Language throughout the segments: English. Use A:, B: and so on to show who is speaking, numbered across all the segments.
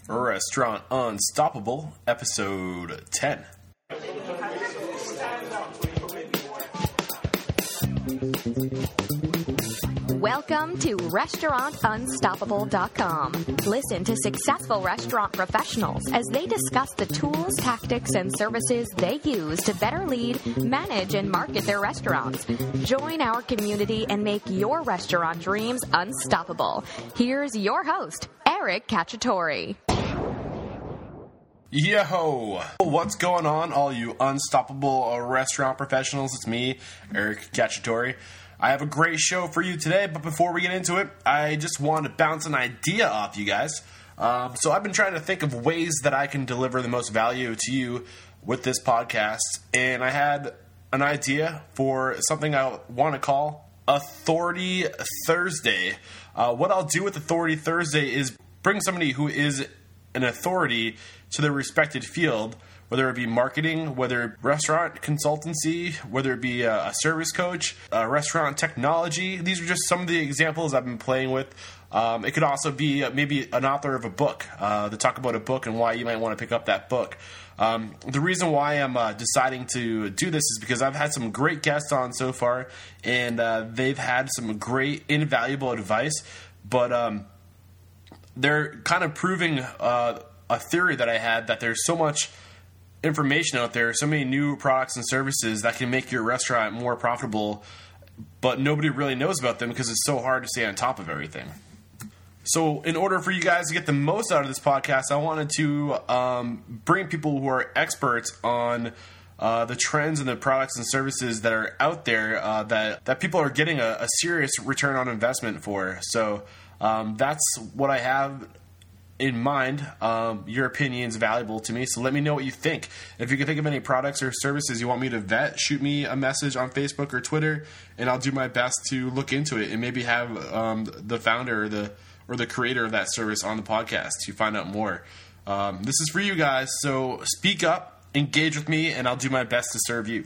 A: Restaurant Unstoppable, episode 10.
B: Welcome to RestaurantUnstoppable.com. Listen to successful restaurant professionals as they discuss the tools, tactics, and services they use to better lead, manage, and market their restaurants. Join our community and make your restaurant dreams unstoppable. Here's your host, Eric Cacciatore.
A: Yo! What's going on, all you unstoppable restaurant professionals? It's me, Eric Cacciatore. I have a great show for you today, but before we get into it, I just want to bounce an idea off you guys. So I've been trying to think of ways that I can deliver the most value to you with this podcast, and I had an idea for something I want to call Authority Thursday. What I'll do with Authority Thursday is bring somebody who is an authority to their respected field, whether it be marketing, whether it be restaurant consultancy, whether it be a service coach, restaurant technology. These are just some of the examples I've been playing with. It could also be maybe an author of a book to talk about a book and why you might want to pick up that book. The reason why I'm deciding to do this is because I've had some great guests on so far, and they've had some great, invaluable advice, but they're kind of proving a theory that I had, that there's so much information out there, so many new products and services that can make your restaurant more profitable, but nobody really knows about them because it's so hard to stay on top of everything. So in order for you guys to get the most out of this podcast, I wanted to bring people who are experts on the trends and the products and services that are out there that people are getting a serious return on investment for. So that's what I have in mind. Your opinion is valuable to me, so let me know what you think. If you can think of any products or services you want me to vet, shoot me a message on Facebook or Twitter, and I'll do my best to look into it and maybe have the founder or the creator of that service on the podcast to find out more. This is for you guys, so speak up, engage with me, and I'll do my best to serve you.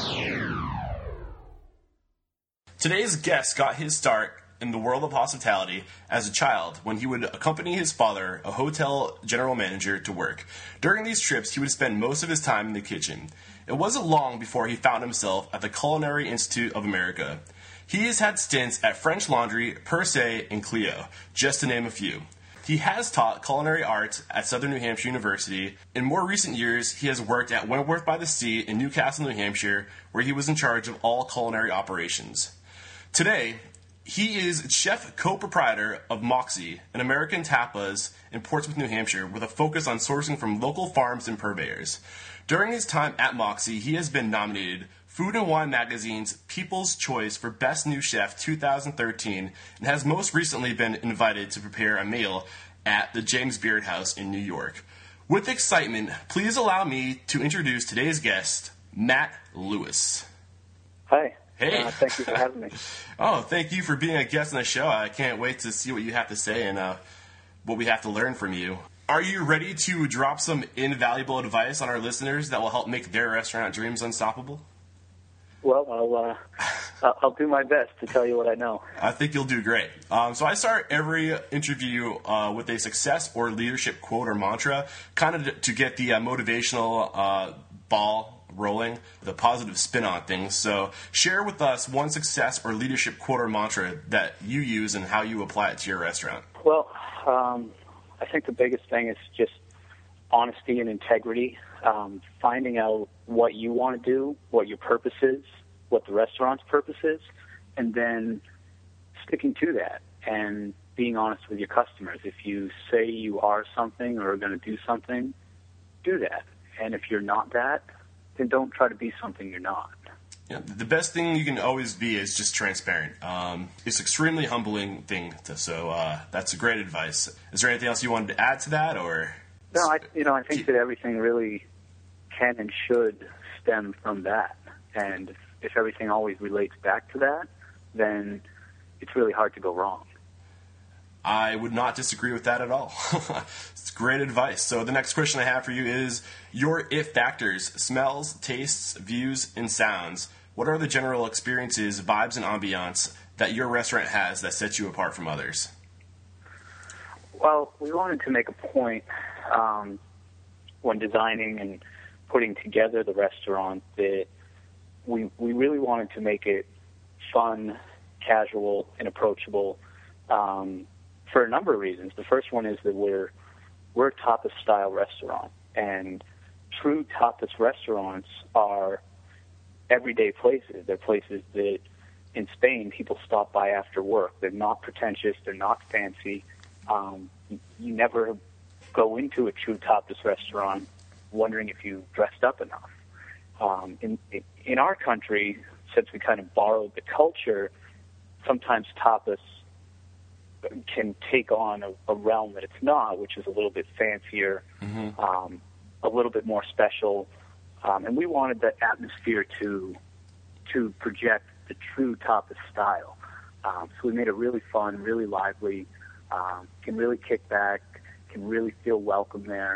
A: Today's guest got his start in the world of hospitality as a child when he would accompany his father, a hotel general manager, to work. During these trips, he would spend most of his time in the kitchen. It wasn't long before he found himself at the Culinary Institute of America. He has had stints at French Laundry, Per Se, and Clio, just to name a few. He has taught culinary arts at Southern New Hampshire University. In more recent years, he has worked at Wentworth by the Sea in Newcastle, New Hampshire, where he was in charge of all culinary operations. Today, he is chef co-proprietor of Moxie, an American tapas in Portsmouth, New Hampshire, with a focus on sourcing from local farms and purveyors. During his time at Moxie, he has been nominated Food and Wine Magazine's People's Choice for Best New Chef 2013, and has most recently been invited to prepare a meal at the James Beard House in New York. With excitement, please allow me to introduce today's guest, Matt Lewis.
C: Hi.
A: Hey.
C: Thank you for having me.
A: Oh, thank you for being a guest on the show. I can't wait to see what you have to say and what we have to learn from you. Are you ready to drop some invaluable advice on our listeners that will help make their restaurant dreams unstoppable?
C: Well, I'll do my best to tell you what I know.
A: I think you'll do great. So I start every interview with a success or leadership quote or mantra, kind of to get the motivational ball rolling, the positive spin on things. So share with us one success or leadership quote or mantra that you use and how you apply it to your restaurant.
C: Well, I think the biggest thing is just honesty and integrity, finding out what you want to do, what your purpose is, what the restaurant's purpose is, and then sticking to that and being honest with your customers. If you say you are something or are going to do something, do that. And if you're not that, then don't try to be something you're not.
A: Yeah, the best thing you can always be is just transparent. It's an extremely humbling thing. So that's great advice. Is there anything else you wanted to add to that, or?
C: No, I think that everything really can and should stem from that. And if everything always relates back to that, then it's really hard to go wrong.
A: I would not disagree with that at all. It's great advice. So the next question I have for you is your if factors: smells, tastes, views, and sounds. What are the general experiences, vibes, and ambiance that your restaurant has that sets you apart from others?
C: Well, we wanted to make a point when designing and putting together the restaurant that we really wanted to make it fun, casual, and approachable for a number of reasons. The first one is that we're a tapas-style restaurant, and true tapas restaurants are everyday places. They're places that in Spain people stop by after work. They're not pretentious. They're not fancy. You never go into a true tapas restaurant wondering if you dressed up enough. In our country, since we kind of borrowed the culture, sometimes tapas can take on a realm that it's not, which is a little bit fancier, a little bit more special, and we wanted that atmosphere to project the true tapas style. So we made it really fun, really lively, can really kick back, can really feel welcome there.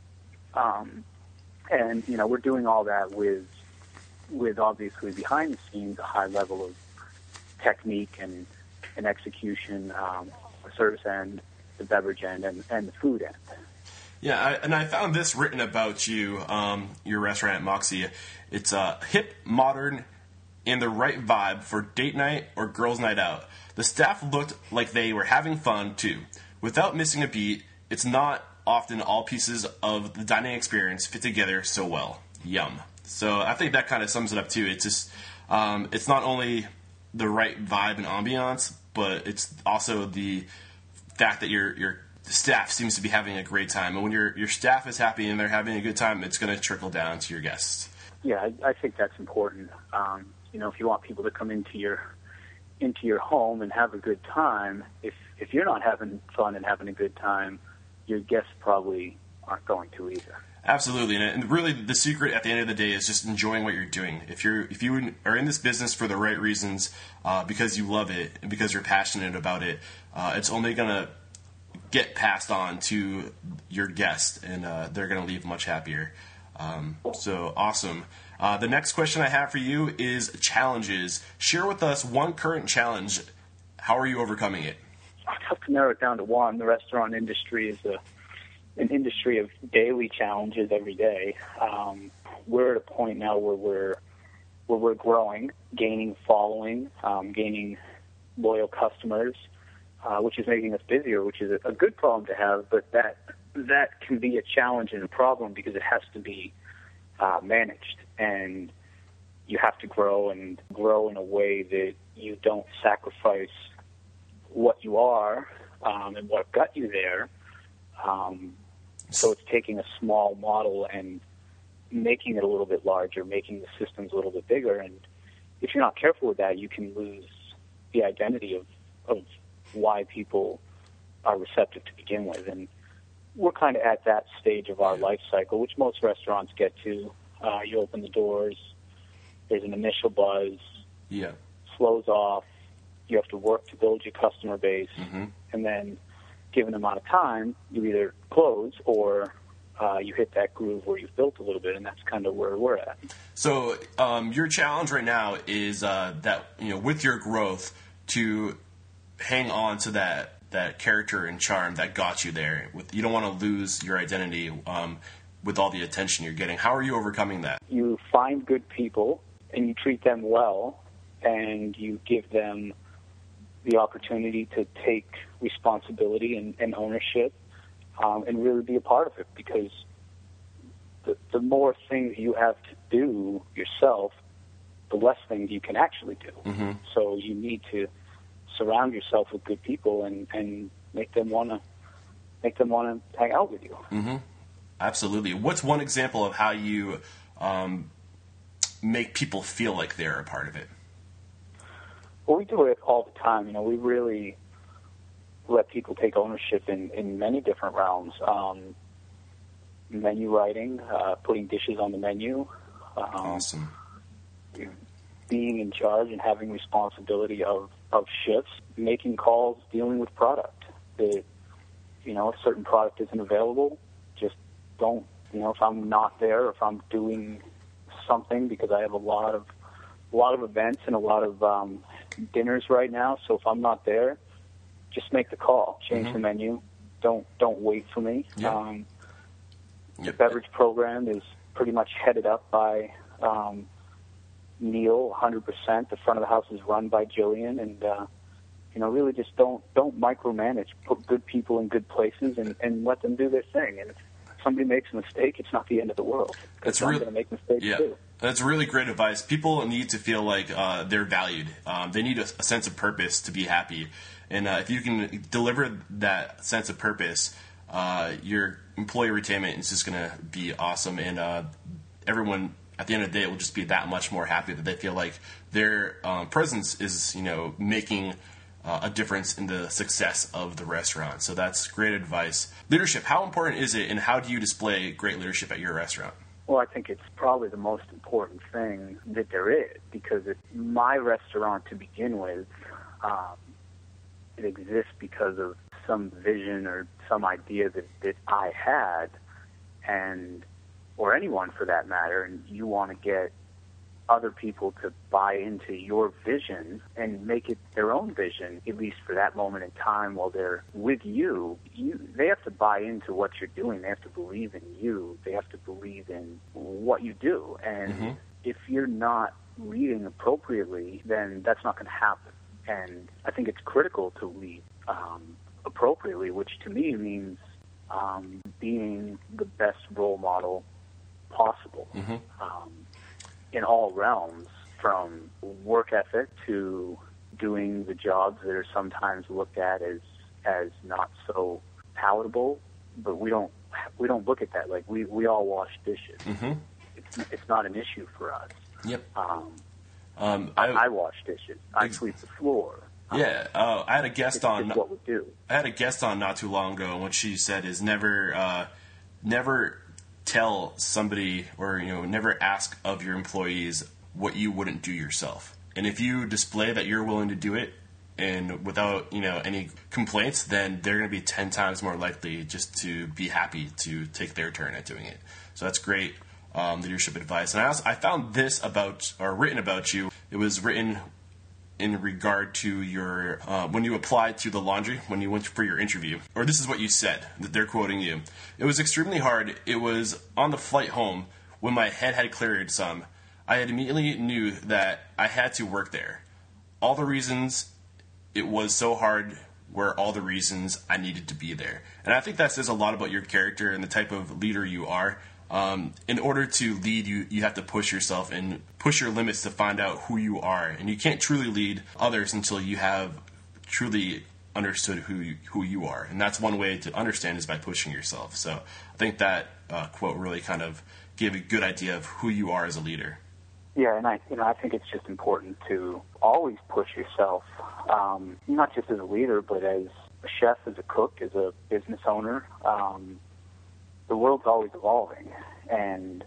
C: And, you know, we're doing all that with obviously behind the scenes a high level of technique and execution, the service end, the beverage end, and the food end.
A: Yeah, I found this written about you, your restaurant at Moxie. It's hip, modern, and the right vibe for date night or girls' night out. The staff looked like they were having fun, too. Without missing a beat, it's not often all pieces of the dining experience fit together so well. Yum. So I think that kind of sums it up, too. It's just, it's not only the right vibe and ambiance, but it's also the fact that your staff seems to be having a great time. And when your staff is happy and they're having a good time, it's going to trickle down to your guests.
C: Yeah, I think that's important. You know, if you want people to come into your home and have a good time, if you're not having fun and having a good time, your guests probably aren't going to either.
A: Absolutely, and really the secret at the end of the day is just enjoying what you're doing. If you are in this business for the right reasons, because you love it and because you're passionate about it, it's only going to get passed on to your guests, and they're going to leave much happier. So awesome. The next question I have for you is challenges. Share with us one current challenge. How are you overcoming it?
C: I have to narrow it down to one. The restaurant industry is an industry of daily challenges every day. We're at a point now where we're growing, gaining following, gaining loyal customers, which is making us busier, which is a good problem to have, but that can be a challenge and a problem because it has to be managed, and you have to grow in a way that you don't sacrifice what you are and what got you there. So it's taking a small model and making it a little bit larger, making the systems a little bit bigger. And if you're not careful with that, you can lose the identity of why people are receptive to begin with. And we're kind of at that stage of our life cycle, which most restaurants get to. You open the doors, there's an initial buzz, slows off, you have to work to build your customer base, and then given amount of time, you either close or you hit that groove where you've built a little bit, and that's kind of where we're at.
A: So your challenge right now is that, you know, with your growth, to hang on to that character and charm that got you there. You don't want to lose your identity with all the attention you're getting. How are you overcoming that?
C: You find good people, and you treat them well, and you give them the opportunity to take responsibility and ownership and really be a part of it, because the more things you have to do yourself, the less things you can actually do. So you need to surround yourself with good people and make them want to hang out with you.
A: Absolutely. What's one example of how you make people feel like they're a part of it?
C: Well, we do it all the time. You know, we really let people take ownership in many different realms. Menu writing, putting dishes on the menu.
A: Awesome.
C: Being in charge and having responsibility of shifts, making calls, dealing with product. That, you know, if a certain product isn't available, just don't. You know, if I'm not there, or if I'm doing something, because I have a lot of events and a lot of dinners right now. So if I'm not there, just make the call, change the menu, don't wait for me.
A: Yeah.
C: The beverage program is pretty much headed up by Neil, 100%. The front of the house is run by Jillian, and really just don't micromanage. Put good people in good places and let them do their thing. And if somebody makes a mistake, it's not the end of the world.
A: That's
C: really going to make mistakes too.
A: That's really great advice. People need to feel like they're valued. They need a sense of purpose to be happy. And if you can deliver that sense of purpose, your employee retainment is just going to be awesome. And everyone, at the end of the day, will just be that much more happy that they feel like their presence is, making a difference in the success of the restaurant. So that's great advice. Leadership, how important is it, and how do you display great leadership at your restaurant?
C: Well, I think it's probably the most important thing that there is, because it's my restaurant to begin with. It exists because of some vision or some idea that I had, or anyone for that matter, and you want to get other people to buy into your vision and make it their own vision, at least for that moment in time while they're with you. They have to buy into what you're doing. They have to believe in you. They have to believe in what you do. And if you're not leading appropriately, then that's not going to happen. And I think it's critical to lead appropriately, which to me means being the best role model possible. In all realms, from work ethic to doing the jobs that are sometimes looked at as not so palatable, but we don't look at that. Like we all wash dishes. It's not an issue for us.
A: Yep.
C: I wash dishes. I sweep the floor.
A: Yeah, I had a guest on.
C: It's what we do.
A: I had a guest on not too long ago, and what she said is never tell somebody, or never ask of your employees what you wouldn't do yourself. And if you display that you're willing to do it, and without any complaints, then they're going to be 10 times more likely just to be happy to take their turn at doing it. So that's great leadership advice. And I found this written about you. It was written in regard to your when you applied to the laundry, when you went for your interview. Or this is what you said, that they're quoting you. "It was extremely hard. It was on the flight home when my head had cleared some. I had immediately knew that I had to work there. All the reasons it was so hard were all the reasons I needed to be there." And I think that says a lot about your character and the type of leader you are. In order to lead, you have to push yourself and push your limits to find out who you are. And you can't truly lead others until you have truly understood who you are. And that's one way to understand is by pushing yourself. So I think that quote really kind of gave a good idea of who you are as a leader.
C: Yeah, and I think it's just important to always push yourself, not just as a leader, but as a chef, as a cook, as a business owner. The world's always evolving, and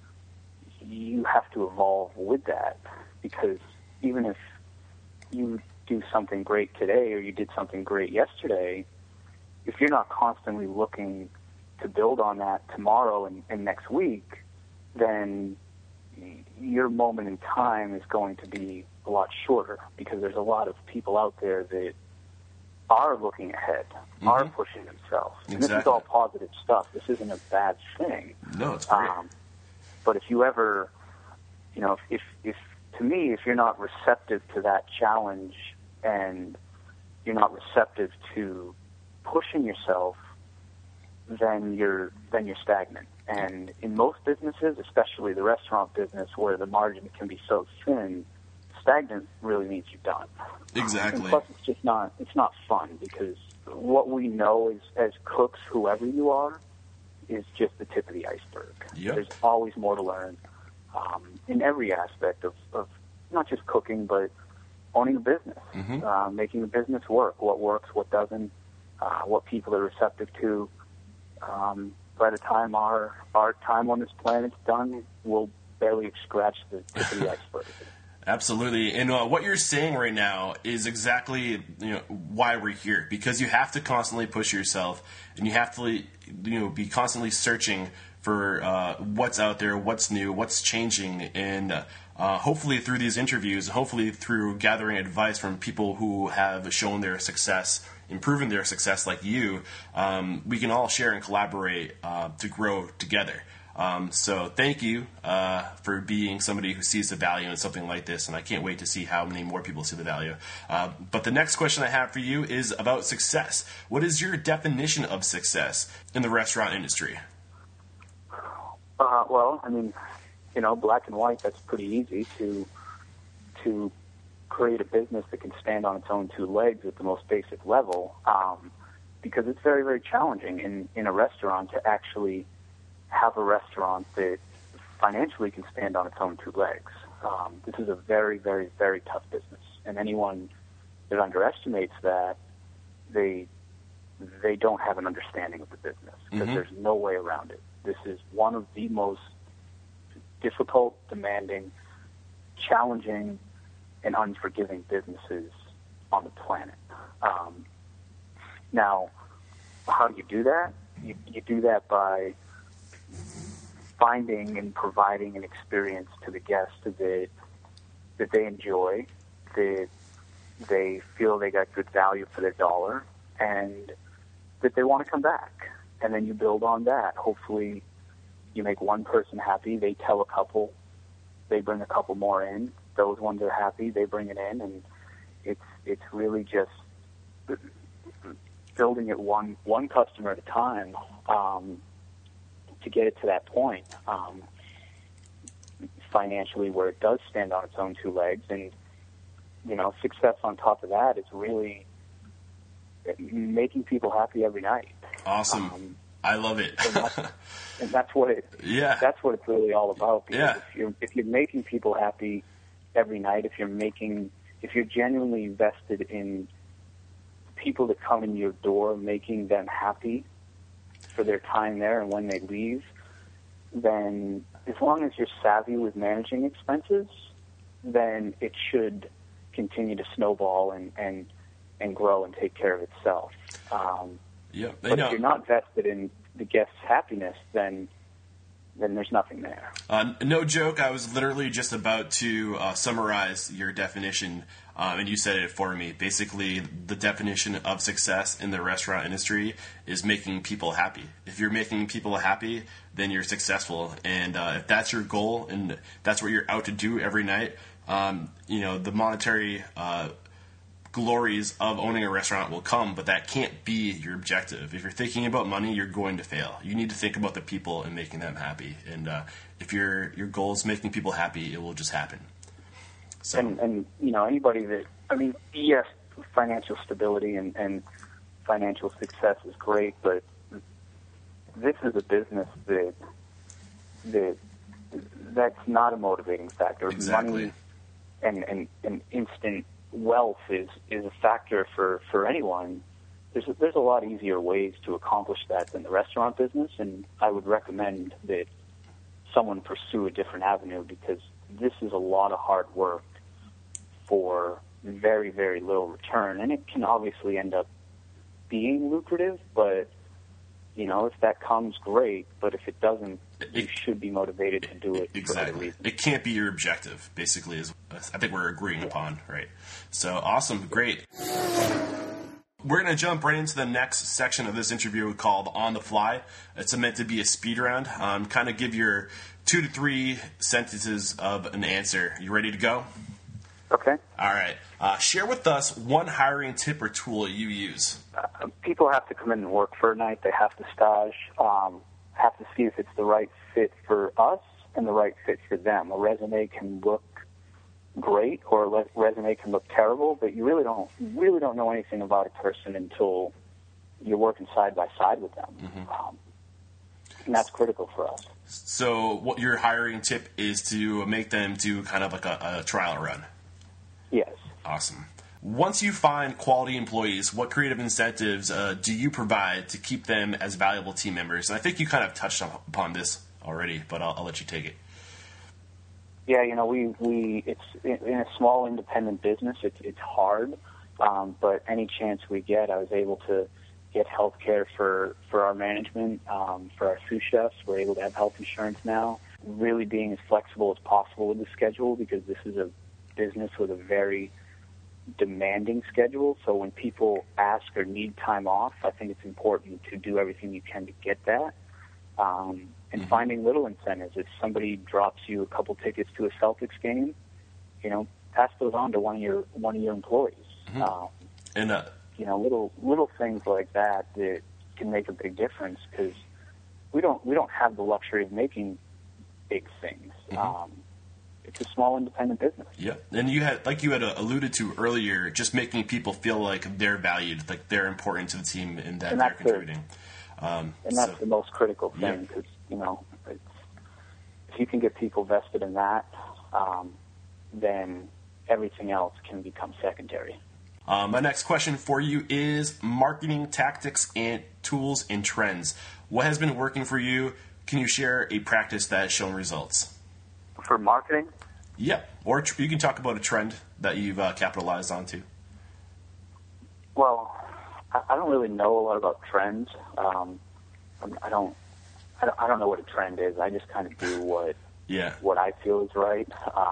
C: you have to evolve with that, because even if you do something great today or you did something great yesterday, if you're not constantly looking to build on that tomorrow and next week, then your moment in time is going to be a lot shorter, because there's a lot of people out there that are looking ahead, are pushing themselves. And this is all positive stuff. This isn't a bad thing.
A: No, it's great.
C: But if you ever, if to me, if you're not receptive to that challenge and you're not receptive to pushing yourself, then you're stagnant. And in most businesses, especially the restaurant business, where the margin can be so thin, stagnant really means you're done.
A: Exactly.
C: And plus, it's not fun, because what we know is, as cooks, whoever you are, is just the tip of the iceberg.
A: Yep.
C: There's always more to learn in every aspect of not just cooking, but owning a business, making a business work, what works, what doesn't, what people are receptive to. By the time our time on this planet's done, we'll barely scratch the tip of the iceberg.
A: Absolutely. And what you're saying right now is exactly why we're here, because you have to constantly push yourself, and you have to be constantly searching for what's out there, what's new, what's changing, and hopefully through these interviews, hopefully through gathering advice from people who have shown their success improving their success like you, we can all share and collaborate to grow together. So thank you for being somebody who sees the value in something like this, and I can't wait to see how many more people see the value. But the next question I have for you is about success. What is your definition of success in the restaurant industry?
C: Well, I mean, black and white, that's pretty easy to create a business that can stand on its own two legs at the most basic level, because it's very, very challenging in a restaurant to actually have a restaurant that financially can stand on its own two legs. This is a very, very, very tough business, and anyone that underestimates that, they don't have an understanding of the business, because there's no way around it. This is one of the most difficult, demanding, challenging, and unforgiving businesses on the planet. Now, how do you do that? You do that by finding and providing an experience to the guests that they enjoy, that they feel they got good value for their dollar, and that they want to come back. And then you build on that. Hopefully you make one person happy, they tell a couple, they bring a couple more in, those ones are happy, they bring it in, and it's really just building it one customer at a time to get it to that point financially where it does stand on its own two legs. And success on top of that is really making people happy every night.
D: Awesome. I love it.
C: and that's what that's what it's really all about. Because if you're making people happy every night, if you're genuinely invested in people that come in your door, making them happy for their time there and when they leave, then as long as you're savvy with managing expenses, then it should continue to snowball and grow and take care of itself. But if you're not vested in the guest's happiness, then there's nothing there.
D: No joke, I was literally just about to summarize your definition, and you said it for me. Basically, the definition of success in the restaurant industry is making people happy. If you're making people happy, then you're successful. And if that's your goal and that's what you're out to do every night, the monetary glories of owning a restaurant will come, but that can't be your objective. If you're thinking about money, you're going to fail. You need to think about the people and making them happy. And if your goal is making people happy, it will just happen. So.
C: And anybody that, yes, financial stability and financial success is great, but this is a business that's not a motivating factor.
D: Exactly.
C: Money and instant wealth is a factor for anyone. There's a lot easier ways to accomplish that than the restaurant business, and I would recommend that someone pursue a different avenue, because this is a lot of hard work for very, very little return, and it can obviously end up being lucrative, but if that comes, great, but if it doesn't, you should be motivated to do it for other reasons.
D: It can't be your objective, basically, is I think we're agreeing upon, right? So, awesome, great. We're going to jump right into the next section of this interview called On the Fly. It's meant to be a speed round. Kind of give your 2 to 3 sentences of an answer. You ready to go?
C: Okay.
D: All right. Share with us one hiring tip or tool you use.
C: People have to come in and work for a night. They have to stage, have to see if it's the right fit for us and the right fit for them. A resume can look great, or a resume can look terrible, but you really don't know anything about a person until you're working side by side with them. Mm-hmm. And that's critical for us.
D: So what your hiring tip is to make them do kind of like a trial run?
C: Yes.
D: Awesome. Once you find quality employees, what creative incentives do you provide to keep them as valuable team members? And I think you kind of touched upon this already, but I'll let you take it.
C: Yeah, it's in a small independent business. It's hard, but any chance we get, I was able to get health care for our management, for our sous chefs. We're able to have health insurance now. Really being as flexible as possible with the schedule, because this is a business with a very demanding schedule. So when people ask or need time off, I think it's important to do everything you can to get that. And finding little incentives. If somebody drops you a couple tickets to a Celtics game, pass those on to one of your employees. Little things like that can make a big difference, because we don't have the luxury of making big things. It's a small independent business.
D: Yeah, and you had alluded to earlier, just making people feel like they're valued, like they're important to the team, and that they're contributing.
C: That's the most critical thing, because if you can get people vested in that, then everything else can become secondary.
D: My next question for you is marketing tactics and tools and trends. What has been working for you? Can you share a practice that has shown results?
C: For marketing?
D: Yeah, or you can talk about a trend that you've capitalized on too.
C: Well, I don't really know a lot about trends. I don't know what a trend is. I just kind of do what I feel is right.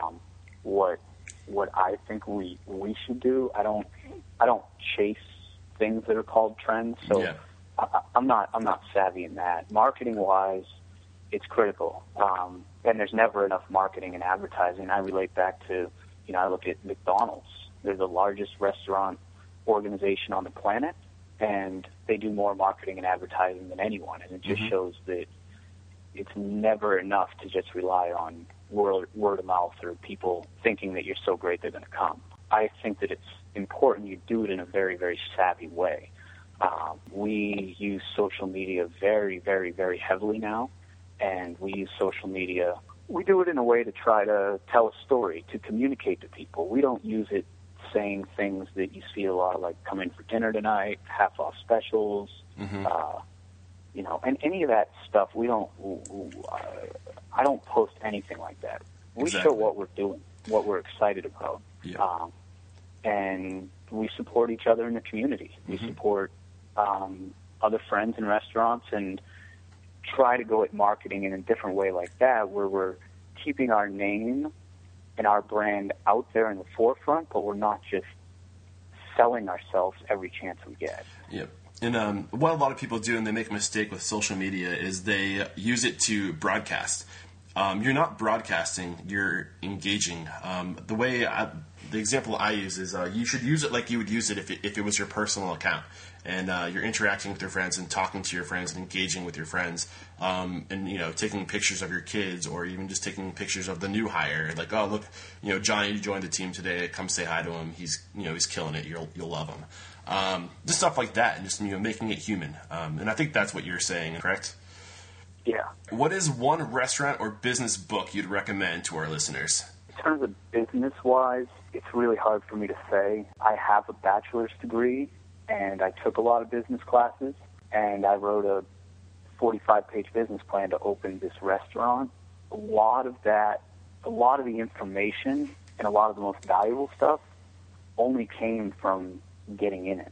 C: What I think we should do. I don't chase things that are called trends. So I'm not savvy in that. Marketing wise, it's critical. And there's never enough marketing and advertising. I relate back to, I look at McDonald's. They're the largest restaurant organization on the planet, and they do more marketing and advertising than anyone. And it just shows that it's never enough to just rely on word of mouth or people thinking that you're so great they're going to come. I think that it's important you do it in a very, very savvy way. We use social media very, very, very heavily now, and we use social media. We do it in a way to try to tell a story, to communicate to people. We don't use it saying things that you see a lot, like come in for dinner tonight, half-off specials, and any of that stuff. I don't post anything like that. We show what we're doing, what we're excited about, and we support each other in the community. We support other friends in restaurants, and try to go at marketing in a different way like that, where we're keeping our name and our brand out there in the forefront, but we're not just selling ourselves every chance we get.
D: Yep. And what a lot of people do, and they make a mistake with social media, is they use it to broadcast. You're not broadcasting, you're engaging. The example I use is you should use it like you would use it if it was your personal account. And you're interacting with your friends and talking to your friends and engaging with your friends, and taking pictures of your kids, or even just taking pictures of the new hire. Like, oh look, Johnny joined the team today. Come say hi to him. He's killing it. You'll love him. Just stuff like that, and just making it human. And I think that's what you're saying, correct?
C: Yeah.
D: What is one restaurant or business book you'd recommend to our listeners?
C: In terms of business-wise, it's really hard for me to say. I have a bachelor's degree, and I took a lot of business classes, and I wrote a 45-page business plan to open this restaurant. A lot of the information and a lot of the most valuable stuff only came from getting in it.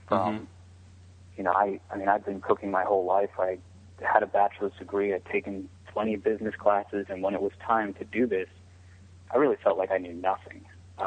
C: I've been cooking my whole life. I had a bachelor's degree. I'd taken plenty of business classes, and when it was time to do this, I really felt like I knew nothing.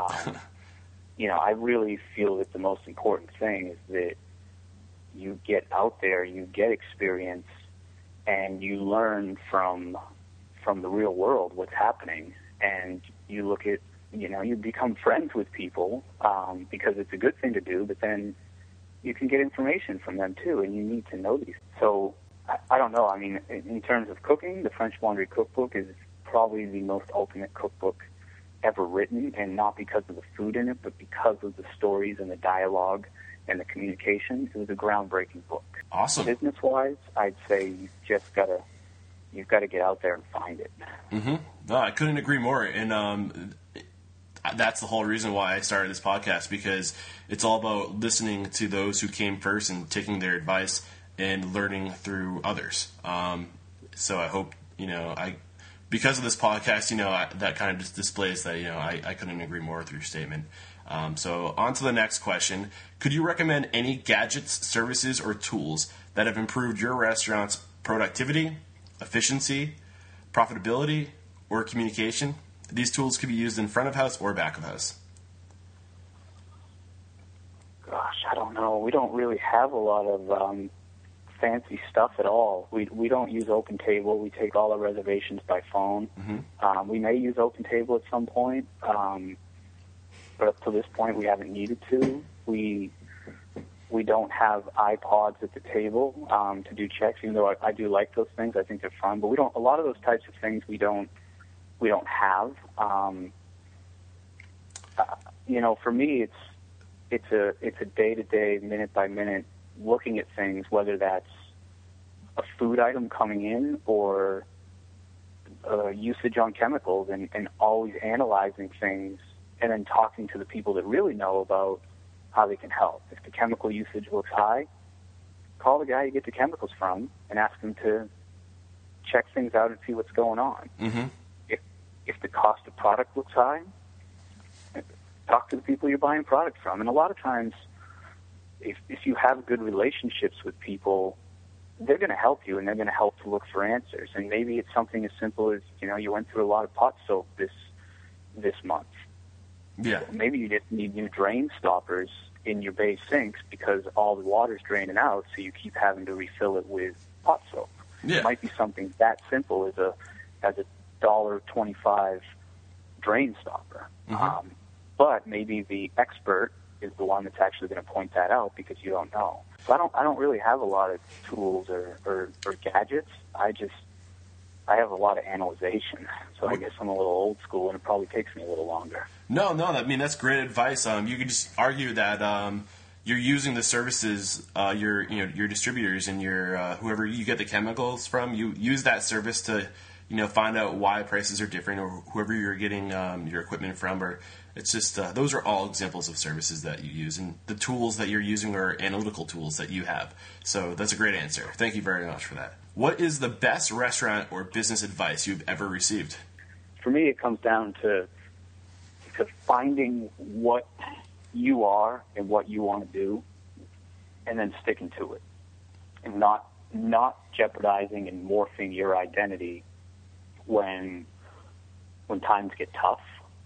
C: I really feel that the most important thing is that you get out there, you get experience, and you learn from the real world what's happening. And you look at, you become friends with people because it's a good thing to do, but then you can get information from them too, and you need to know these. So I don't know. I mean, in terms of cooking, the French Laundry Cookbook is probably the most ultimate cookbook ever written, and not because of the food in it, but because of the stories and the dialogue and the communication. It was a groundbreaking book.
D: Awesome.
C: Business-wise, I'd say you've got to get out there and find it.
D: No, I couldn't agree more. And that's the whole reason why I started this podcast, because it's all about listening to those who came first and taking their advice and learning through others. So I hope, because of this podcast, that kind of just displays that, I couldn't agree more with your statement. So on to the next question. Could you recommend any gadgets, services, or tools that have improved your restaurant's productivity, efficiency, profitability, or communication? These tools could be used in front of house or back of house.
C: No, we don't really have a lot of fancy stuff at all. We don't use OpenTable. We take all our reservations by phone. We may use OpenTable at some point, but up to this point, we haven't needed to. We don't have iPods at the table to do checks, even though I do like those things. I think they're fun, but we don't. A lot of those types of things we don't have. For me, it's a day-to-day, minute-by-minute looking at things, whether that's a food item coming in or usage on chemicals, and always analyzing things and then talking to the people that really know about how they can help. If the chemical usage looks high, call the guy you get the chemicals from and ask him to check things out and see what's going on. If the cost of product looks high, talk to the people you're buying product from. And a lot of times, if you have good relationships with people, they're going to help you, and they're going to help to look for answers. And maybe it's something as simple as, you went through a lot of pot soap this month.
A: Yeah.
C: Maybe you just need new drain stoppers in your bay sinks because all the water's draining out, so you keep having to refill it with pot soap.
A: Yeah.
C: It might be something that simple as a $1.25 drain stopper. But maybe the expert is the one that's actually going to point that out because you don't know. So I don't really have a lot of tools or gadgets. I have a lot of analyzation. So I guess I'm a little old school, and it probably takes me a little longer.
A: No, I mean, that's great advice. You could just argue that you're using the services, your distributors and your whoever you get the chemicals from. You use that service to find out why prices are different, or whoever you're getting your equipment from, or it's just those are all examples of services that you use, and the tools that you're using are analytical tools that you have. So that's a great answer. Thank you very much for that. What is the best restaurant or business advice you've ever received?
C: For me, it comes down to finding what you are and what you want to do, and then sticking to it, and not jeopardizing and morphing your identity when times get tough,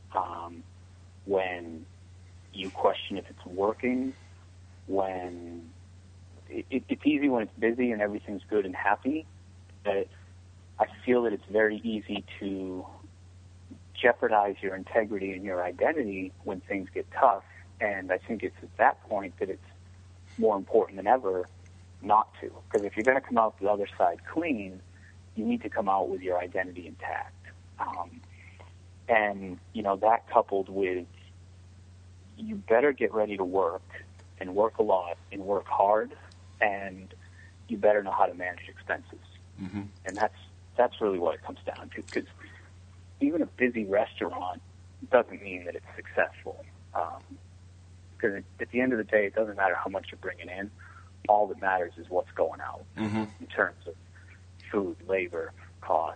C: when you question if it's working, when it's easy when it's busy and everything's good and happy. But I feel that it's very easy to jeopardize your integrity and your identity when things get tough, and I think it's at that point that it's more important than ever not to. Because if you're going to come out the other side clean, you need to come out with your identity intact. And, that coupled with you better get ready to work and work a lot and work hard, and you better know how to manage expenses. And that's really what it comes down to, because even a busy restaurant doesn't mean that it's successful. Because at the end of the day, it doesn't matter how much you're bringing in. All that matters is what's going out in terms of food, labor, cost,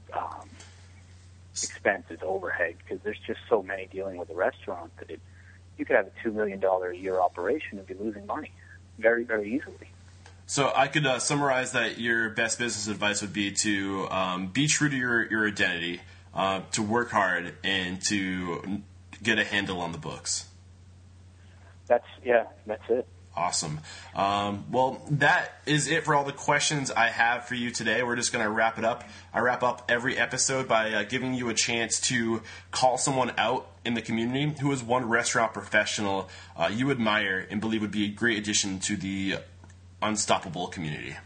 C: expenses, overhead, because there's just so many dealing with a restaurant that you could have a $2 million a year operation and be losing money very, very easily.
A: So I could summarize that your best business advice would be to be true to your identity, to work hard, and to get a handle on the books.
C: That's it.
A: Awesome. Well, that is it for all the questions I have for you today. We're just going to wrap it up. I wrap up every episode by giving you a chance to call someone out in the community who is one restaurant professional you admire and believe would be a great addition to the Unstoppable community.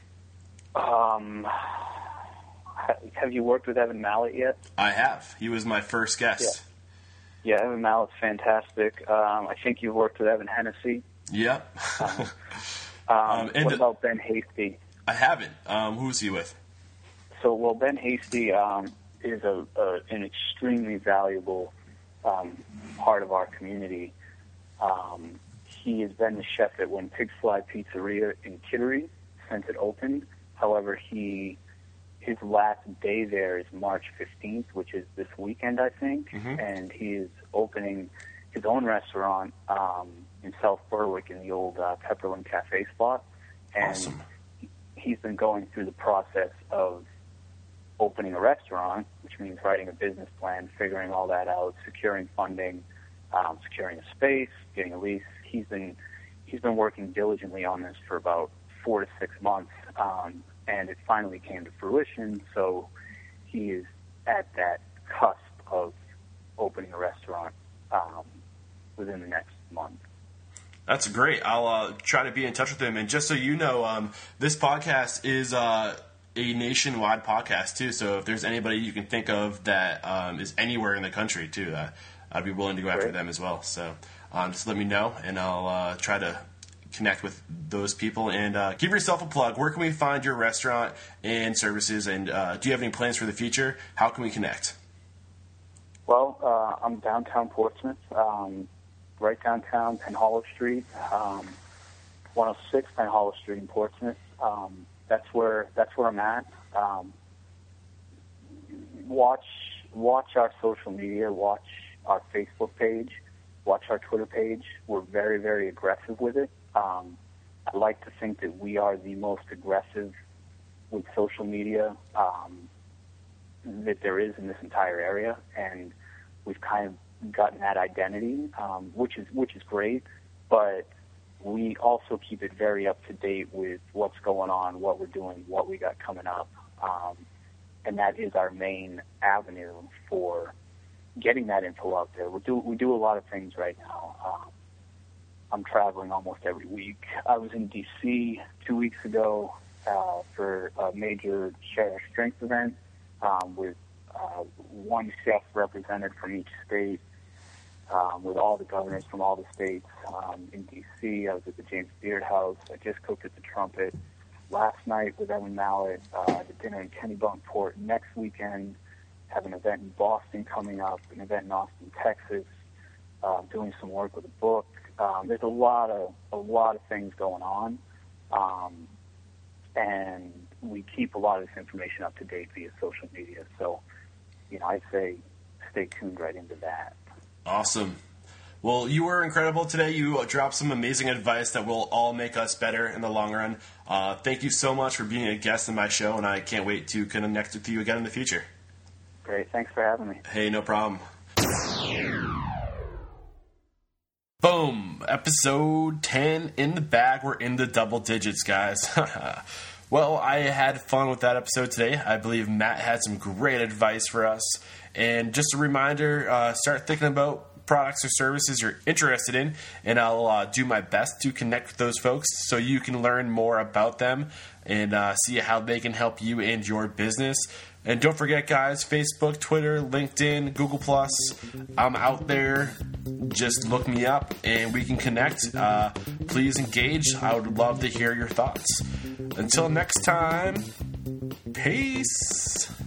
C: Have you worked with Evan Mallett yet?
A: I have. He was my first guest.
C: Yeah, Evan Mallett's fantastic. I think you've worked with Evan Hennessy.
A: Yep.
C: What about Ben Hasty?
A: I haven't. Who's he with?
C: So, Ben Hasty is an extremely valuable part of our community. He has been the chef at When Pigs Fly Pizzeria in Kittery since it opened. However, his last day there is March 15th, which is this weekend, I think, and he is opening his own restaurant in South Berwick in the old Pepperland Cafe spot. And
A: awesome.
C: He's been going through the process of opening a restaurant, which means writing a business plan, figuring all that out, securing funding, securing a space, getting a lease. He's he's been working diligently on this for about 4 to 6 months, and it finally came to fruition. So he is at that cusp of opening a restaurant within the next month.
D: That's great. I'll try to be in touch with him. And just so you know, this podcast is a nationwide podcast, too. So if there's anybody you can think of that is anywhere in the country, too, I'd be willing to go after them as well. So just let me know, and I'll try to connect with those people. And give yourself a plug. Where can we find your restaurant and services? And do you have any plans for the future? How can we connect?
C: Well, I'm downtown Portsmouth, right downtown, Penn Hollow Street, 106 Penn Hollow Street in Portsmouth. That's where I'm at. Watch our social media. Watch our Facebook page. Watch our Twitter page. We're very, very aggressive with it. I like to think that we are the most aggressive with social media that there is in this entire area, and we've kind of gotten that identity, which is great. But we also keep it very up to date with what's going on, what we're doing, what we got coming up, and that is our main avenue for getting that info out there. We do a lot of things right now. I'm traveling almost every week. I was in D.C. 2 weeks ago for a major Share Our Strength event with one chef represented from each state, with all the governors from all the states. In D.C., I was at the James Beard House. I just cooked at the Trumpet. Last night with Evan Mallett, the dinner in Kennebunkport. Next weekend, have an event in Boston coming up, an event in Austin, Texas, doing some work with a book. There's a lot of things going on, and we keep a lot of this information up to date via social media. So, I'd say stay tuned right into that.
D: Awesome. Well, you were incredible today. You dropped some amazing advice that will all make us better in the long run. Thank you so much for being a guest on my show, and I can't wait to connect with you again in the future.
C: Great. Thanks for having me.
D: Hey, no problem.
A: Boom. Episode 10 in the bag. We're in the double digits, guys. Well, I had fun with that episode today. I believe Matt had some great advice for us. And just a reminder, start thinking about products or services you're interested in, and I'll do my best to connect with those folks so you can learn more about them and see how they can help you and your business. And don't forget, guys, Facebook, Twitter, LinkedIn, Google+. I'm out there. Just look me up, and we can connect. Please engage. I would love to hear your thoughts. Until next time, peace.